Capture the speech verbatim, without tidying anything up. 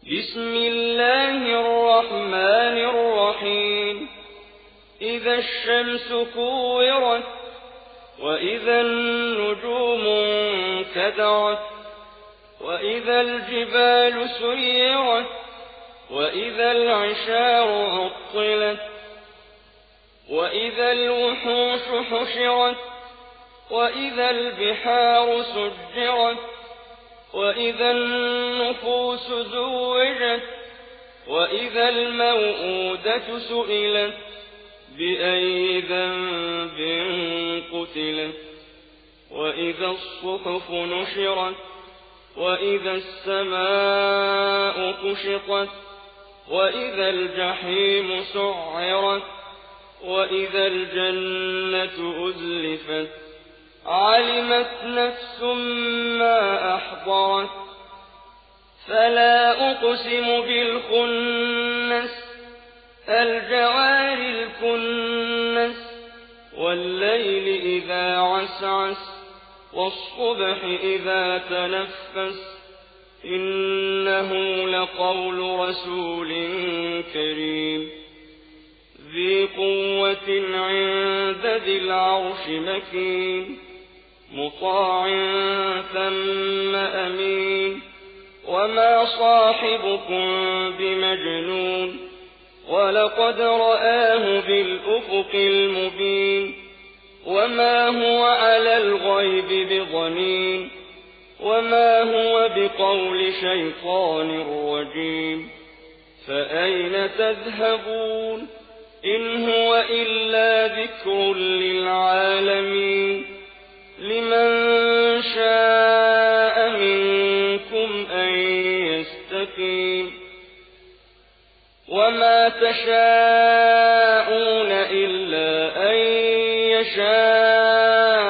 بسم الله الرحمن الرحيم إذا الشمس كورت وإذا النجوم انكدرت وإذا الجبال سيرت وإذا العشار عطلت وإذا الوحوش حشرت وإذا البحار سجرت وإذا النفوس زوجت وإذا الموءودة سئلت بأي ذنب قتلت وإذا الصحف نشرت وإذا السماء كشطت وإذا الجحيم سعرت وإذا الجنة أزلفت علمت نفس ما أحضرت فلا أقسم بالخنس الجوار الكنس والليل إذا عسعس والصبح إذا تنفس إنه لقول رسول كريم ذي قوة عند ذي العرش مكين مطاع ثم أمين وما صاحبكم بمجنون ولقد رآه بالأفق المبين وما هو على الغيب بضنين وما هو بقول شيطان رجيم فأين تذهبون إن هو إلا ذكر للعالمين لمن شاء منكم أن يستقيم وما تشاءون إلا أن يشاء